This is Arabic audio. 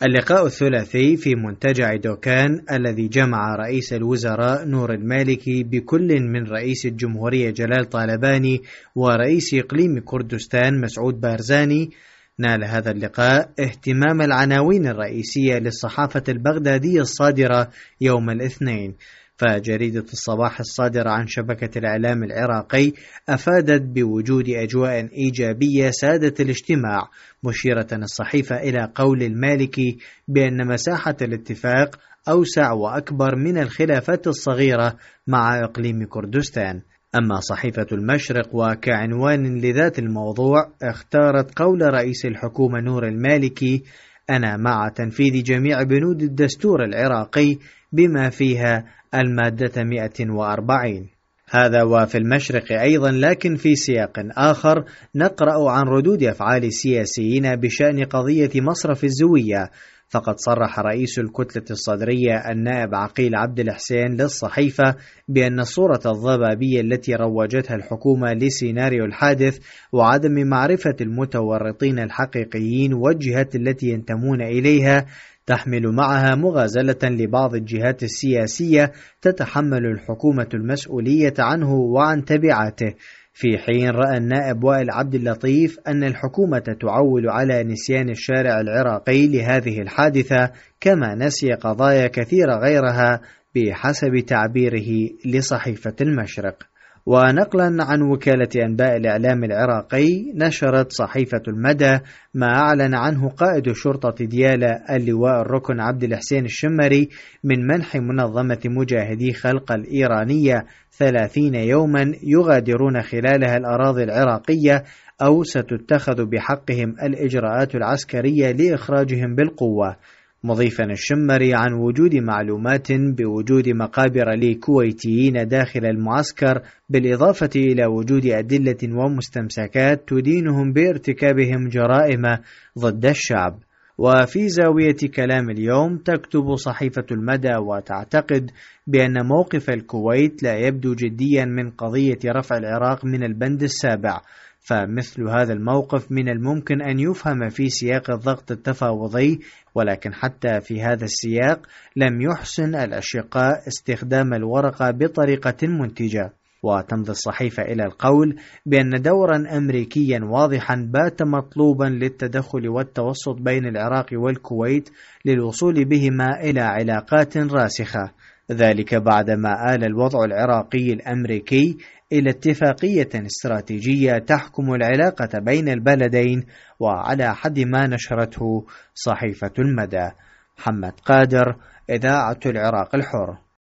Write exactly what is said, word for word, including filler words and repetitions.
اللقاء الثلاثي في منتجع دوكان الذي جمع رئيس الوزراء نور المالكي بكل من رئيس الجمهورية جلال طالباني ورئيس إقليم كردستان مسعود بارزاني. نال هذا اللقاء اهتمام العناوين الرئيسية للصحافة البغدادية الصادرة يوم الاثنين، فجريدة الصباح الصادرة عن شبكة الإعلام العراقي أفادت بوجود أجواء إيجابية سادت الاجتماع، مشيرة الصحيفة إلى قول المالكي بأن مساحة الاتفاق أوسع وأكبر من الخلافات الصغيرة مع إقليم كردستان. أما صحيفة المشرق وكعنوان لذات الموضوع اختارت قول رئيس الحكومة نور المالكي: أنا مع تنفيذ جميع بنود الدستور العراقي بما فيها المادة مئة وأربعين. هذا وفي المشرق أيضا، لكن في سياق آخر نقرأ عن ردود أفعال السياسيين بشأن قضية مصرف الزوية، فقد صرح رئيس الكتلة الصدرية النائب عقيل عبد الحسين للصحيفة بأن الصورة الضبابية التي روجتها الحكومة لسيناريو الحادث وعدم معرفة المتورطين الحقيقيين والجهات التي ينتمون إليها تحمل معها مغازلة لبعض الجهات السياسية تتحمل الحكومة المسؤولية عنه وعن تبعاته، في حين رأى النائب وائل عبد اللطيف أن الحكومة تعول على نسيان الشارع العراقي لهذه الحادثة، كما نسي قضايا كثيرة غيرها بحسب تعبيره لصحيفة المشرق. ونقلا عن وكالة أنباء الإعلام العراقي، نشرت صحيفة المدى ما أعلن عنه قائد شرطة ديالى اللواء الركن عبد الحسين الشمري من منح منظمة مجاهدي خلق الإيرانية ثلاثين يوما يغادرون خلالها الأراضي العراقية أو ستتخذ بحقهم الإجراءات العسكرية لإخراجهم بالقوة، مضيفا الشمري عن وجود معلومات بوجود مقابر لكويتيين داخل المعسكر، بالإضافة إلى وجود أدلة ومستمسكات تدينهم بارتكابهم جرائم ضد الشعب. وفي زاوية كلام اليوم تكتب صحيفة المدى وتعتقد بأن موقف الكويت لا يبدو جديا من قضية رفع العراق من البند السابع، فمثل هذا الموقف من الممكن أن يفهم في سياق الضغط التفاوضي، ولكن حتى في هذا السياق لم يحسن الأشقاء استخدام الورقة بطريقة منتجة. وتمضي الصحيفة إلى القول بأن دورا أمريكيا واضحا بات مطلوبا للتدخل والتوسط بين العراق والكويت للوصول بهما إلى علاقات راسخة، ذلك بعدما آل الوضع العراقي الأمريكي إلى اتفاقية استراتيجية تحكم العلاقة بين البلدين، وعلى حد ما نشرته صحيفة المدى. محمد قادر، إذاعة العراق الحر.